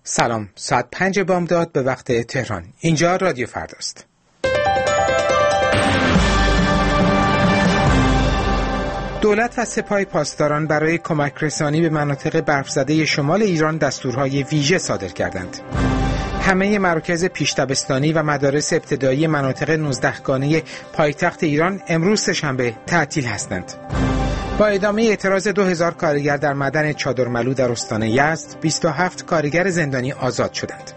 سلام، ساعت 5 بامداد به وقت تهران. اینجا رادیو فرداست. دولت و سپاه پاسداران برای کمک رسانی به مناطق برفزده شمال ایران دستورهای ویژه صادر کردند. همه مراکز پیش‌دبستانی و مدارس ابتدایی مناطق 19 گانه پایتخت ایران امروز سه‌شنبه تعطیل هستند. با ادامه اعتراض 2000 کارگر در معدن چادرملو در استان یزد، 27 کارگر زندانی آزاد شدند.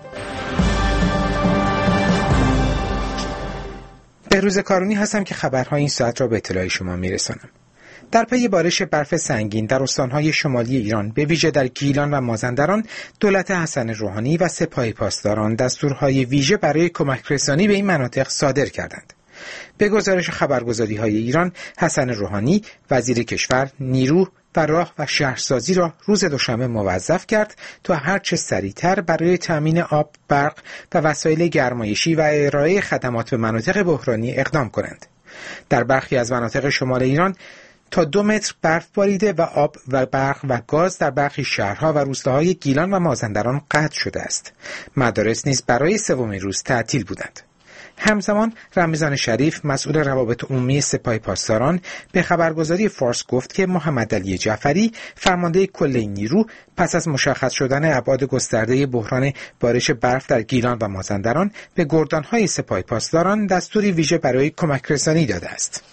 بهروز کارونی هستم که خبرهای این ساعت را به اطلاع شما میرسانم. در پی بارش برف سنگین در استانهای شمالی ایران، به ویژه در گیلان و مازندران، دولت حسن روحانی و سپاه پاسداران دستورهای ویژه برای کمک رسانی به این مناطق صادر کردند. به گزارش خبرگزاری‌های ایران، حسن روحانی وزیر کشور نیرو و راه و شهرسازی را روز دوشنبه موظف کرد تا هرچه سریعتر برای تامین آب، برق و وسایل گرمایشی و ارائه خدمات به مناطق بحرانی اقدام کنند. در برخی از مناطق شمال ایران تا 2 متر برف باریده و آب و برق و گاز در برخی شهرها و روستاهای گیلان و مازندران قطع شده است. مدارس نیز برای سومین روز تعطیل بودند. همزمان رمضان شریف مسئول روابط عمومی سپاه پاسداران به خبرگزاری فارس گفت که محمد علی جعفری فرمانده کل نیرو پس از مشخص شدن ابعاد گسترده بحران بارش برف در گیلان و مازندران به گردان‌های سپاه پاسداران دستوری ویژه برای کمک رسانی داده است.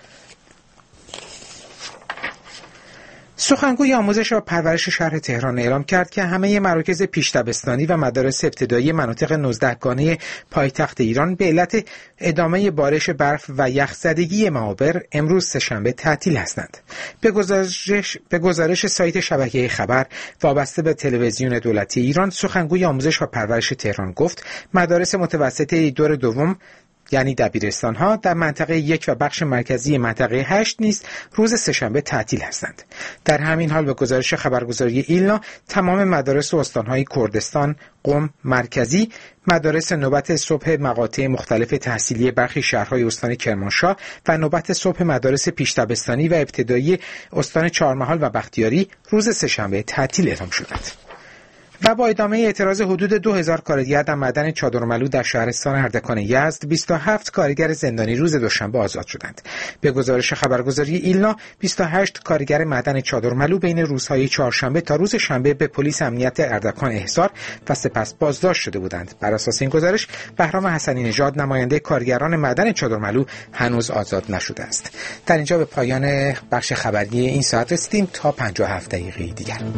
سخنگوی آموزش و پرورش شهر تهران اعلام کرد که همه مراکز پیش‌دبستانی و مدارس ابتدایی مناطق 19 گانه پایتخت ایران به علت ادامه بارش برف و یخزدگی معابر امروز سه‌شنبه تعطیل هستند. به گزارش سایت شبکه خبر وابسته به تلویزیون دولتی ایران، سخنگوی آموزش و پرورش تهران گفت مدارس متوسطه دور دوم یعنی دبیرستان‌ها در منطقه 1 و بخش مرکزی منطقه 8 نیز روز سه‌شنبه تعطیل هستند. در همین حال به گزارش خبرگزاری ایلنا، تمام مدارس و استان‌های کردستان، قم، مرکزی، مدارس نوبت صبح مقاطع مختلف تحصیلی برخی شهرهای استان کرمانشاه و نوبت صبح مدارس پیش‌دبستانی و ابتدایی استان چهارمحال و بختیاری روز سه‌شنبه تعطیل اعلام شدند. و با ادامه اعتراض حدود 2000 کارگر در معدن چادرملو در شهرستان اردکان یزد، 27 کارگر زندانی روز دوشنبه آزاد شدند. به گزارش خبرگزاری ایلنا، 28 کارگر معدن چادرملو بین روزهای چهارشنبه تا روز شنبه به پلیس امنیت اردکان احضار و سپس بازداشت شده بودند. بر اساس این گزارش، بهرام حسنی نژاد نماینده کارگران معدن چادرملو هنوز آزاد نشده است. در اینجا به پایان بخش خبری این ساعت رسیدیم. تا 57 دقیقه دیگر.